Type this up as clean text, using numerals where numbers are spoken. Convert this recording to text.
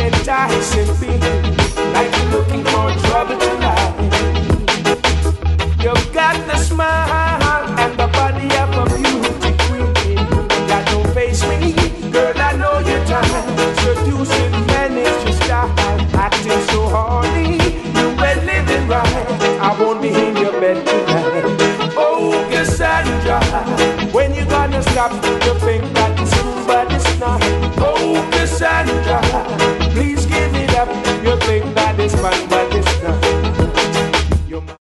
enticing being, like you're looking for trouble tonight. You've got the smile and the body of a beauty queen. That don't face me, girl, I know you're tired. Seducing men is your style, acting so horny. You ain't living right. I won't be in your bed tonight. Oh, Cassandra, when you gonna stop to think